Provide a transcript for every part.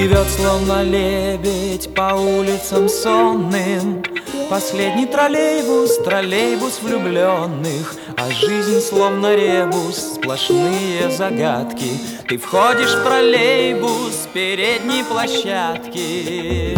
Плывет, словно лебедь, по улицам сонным. Последний троллейбус, троллейбус влюбленных. А жизнь словно ребус, сплошные загадки. Ты входишь в троллейбус с передней площадки.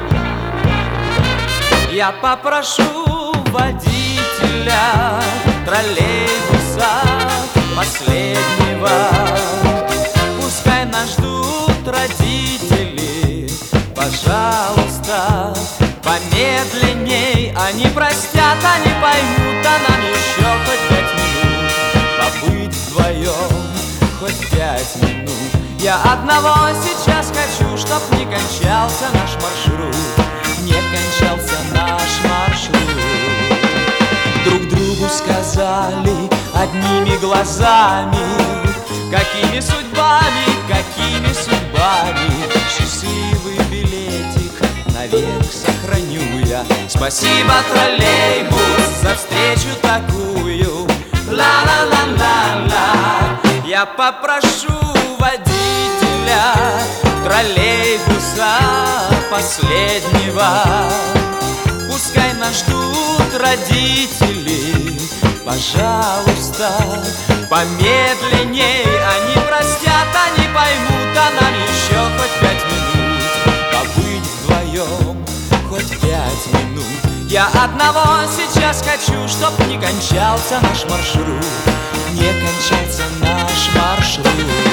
Я попрошу водителя троллейбуса последнего. Пускай нас ждут родители, пожалуйста, помедленней. Они простят, они поймут, а нам еще хоть 5 минут побыть вдвоем, хоть 5 минут. Я одного сейчас хочу, чтоб не кончался наш маршрут, не кончался наш маршрут. Друг другу сказали одними глазами, какими судьбами, какими судьбами. Счастливый билетик навек сохраню я. Спасибо, троллейбус, за встречу такую. Ла-ла-ла-ла-ла. Я попрошу водителя троллейбуса последнего. Пускай нас ждут родители, пожалуйста, помедленней. Они простят, они поймут, а нам еще хоть 5 минут побыть вдвоем, хоть 5 минут. Я одного сейчас хочу, чтоб не кончался наш маршрут, не кончался наш маршрут.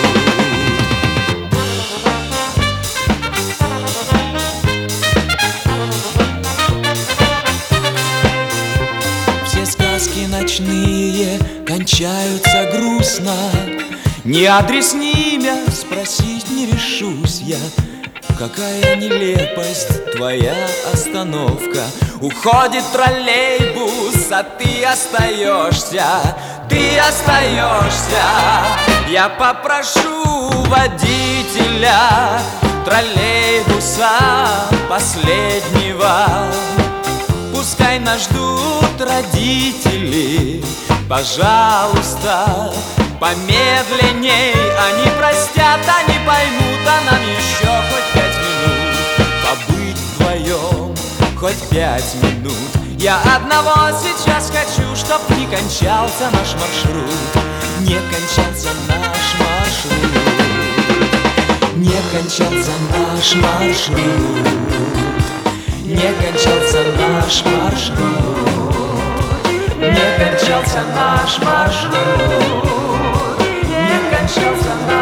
Ночные кончаются грустно, ни адрес, ни имя спросить не решусь я. Какая нелепость твоя остановка. Уходит троллейбус, а ты остаешься, ты остаешься. Я попрошу водителя троллейбуса последнего. Пускай нас ждут родители, пожалуйста, помедленней. Они простят, они поймут, а нам еще хоть 5 минут побыть вдвоем, хоть 5 минут. Я одного сейчас хочу, чтоб не кончался наш маршрут, не кончался наш маршрут, не кончался наш маршрут, не кончался наш маршрут, не кончался наш маршрут, не кончался наш маршрут.